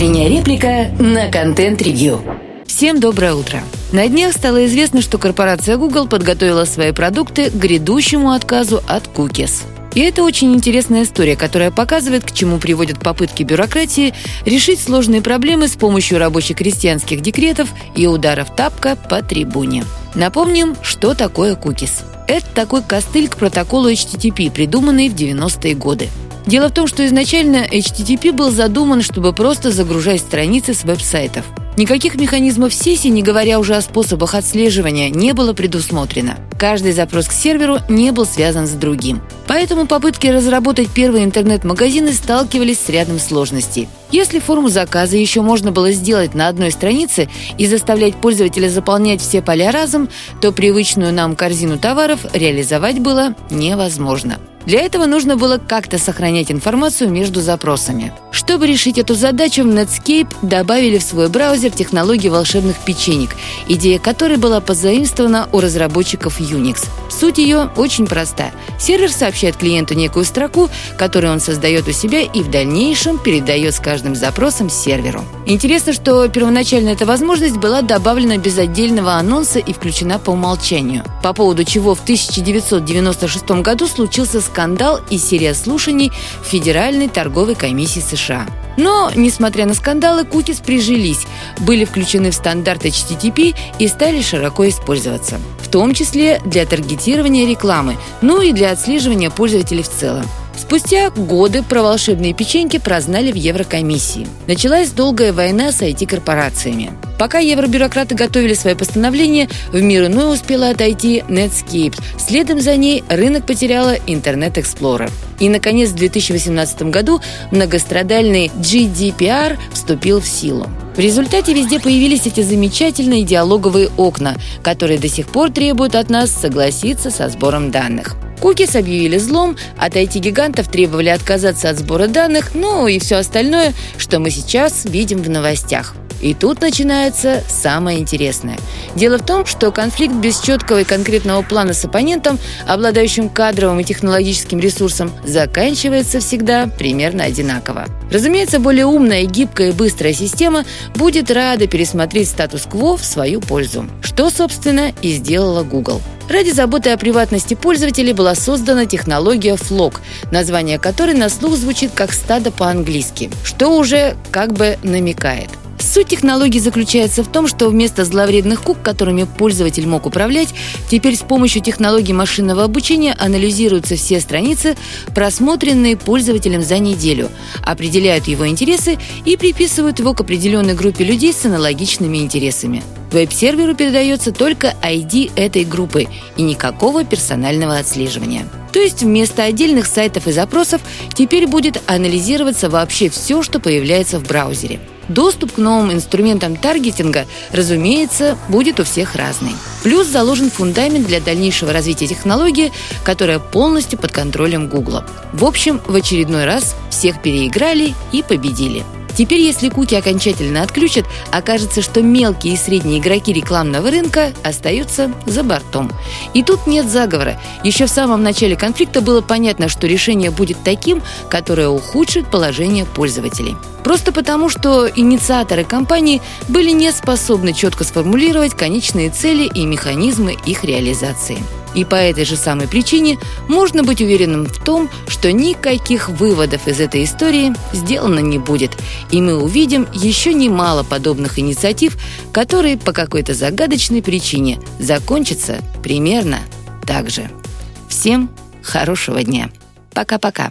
Утренняя реплика на контент-ревью. Всем доброе утро. На днях стало известно, что корпорация Google подготовила свои продукты к грядущему отказу от cookies. И это очень интересная история, которая показывает, к чему приводят попытки бюрократии решить сложные проблемы с помощью рабоче-крестьянских декретов и ударов тапка по трибуне. Напомним, что такое cookies. Это такой костыль к протоколу HTTP, придуманный в 90-е годы. Дело в том, что изначально HTTP был задуман, чтобы просто загружать страницы с веб-сайтов. Никаких механизмов сессии, не говоря уже о способах отслеживания, не было предусмотрено. Каждый запрос к серверу не был связан с другим. Поэтому попытки разработать первые интернет-магазины сталкивались с рядом сложностей. Если форму заказа еще можно было сделать на одной странице и заставлять пользователя заполнять все поля разом, то привычную нам корзину товаров реализовать было невозможно. Для этого нужно было как-то сохранять информацию между запросами. Чтобы решить эту задачу, в Netscape добавили в свой браузер технологию волшебных печенек, идея которой была позаимствована у разработчиков Unix. Суть ее очень проста. Сервер сообщает клиенту некую строку, которую он создает у себя и в дальнейшем передает с каждым запросом серверу. Интересно, что первоначально эта возможность была добавлена без отдельного анонса и включена по умолчанию, по поводу чего в 1996 году случился скандал и серия слушаний в Федеральной торговой комиссии США. Но, несмотря на скандалы, cookies прижились, были включены в стандарт HTTP и стали широко использоваться, в том числе для таргетирования рекламы, ну и для отслеживания пользователей в целом. Спустя годы про волшебные печеньки прознали в Еврокомиссии. Началась долгая война с IT-корпорациями. Пока евробюрократы готовили свои постановления, в мир иной успела отойти Netscape. Следом за ней рынок потеряла Internet Explorer. И, наконец, в 2018 году многострадальный GDPR вступил в силу. В результате везде появились эти замечательные диалоговые окна, которые до сих пор требуют от нас согласиться со сбором данных. Cookies объявили злом, от IT-гигантов требовали отказаться от сбора данных, ну и все остальное, что мы сейчас видим в новостях. И тут начинается самое интересное. Дело в том, что конфликт без четкого и конкретного плана с оппонентом, обладающим кадровым и технологическим ресурсом, заканчивается всегда примерно одинаково. Разумеется, более умная, гибкая и быстрая система будет рада пересмотреть статус-кво в свою пользу, что, собственно, и сделала Google. Ради заботы о приватности пользователей была создана технология FLoC, название которой на слух звучит как «стадо» по-английски, что уже как бы намекает. Суть технологии заключается в том, что вместо зловредных кук, которыми пользователь мог управлять, теперь с помощью технологии машинного обучения анализируются все страницы, просмотренные пользователем за неделю, определяют его интересы и приписывают его к определенной группе людей с аналогичными интересами. Веб-серверу передается только ID этой группы и никакого персонального отслеживания. То есть вместо отдельных сайтов и запросов теперь будет анализироваться вообще все, что появляется в браузере. Доступ к новым инструментам таргетинга, разумеется, будет у всех разный. Плюс заложен фундамент для дальнейшего развития технологии, которая полностью под контролем Google. В общем, в очередной раз всех переиграли и победили. Теперь, если куки окончательно отключат, окажется, что мелкие и средние игроки рекламного рынка остаются за бортом. И тут нет заговора. Еще в самом начале конфликта было понятно, что решение будет таким, которое ухудшит положение пользователей. Просто потому, что инициаторы кампании были не способны четко сформулировать конечные цели и механизмы их реализации. И по этой же самой причине можно быть уверенным в том, что никаких выводов из этой истории сделано не будет. И мы увидим еще немало подобных инициатив, которые по какой-то загадочной причине закончатся примерно так же. Всем хорошего дня. Пока-пока.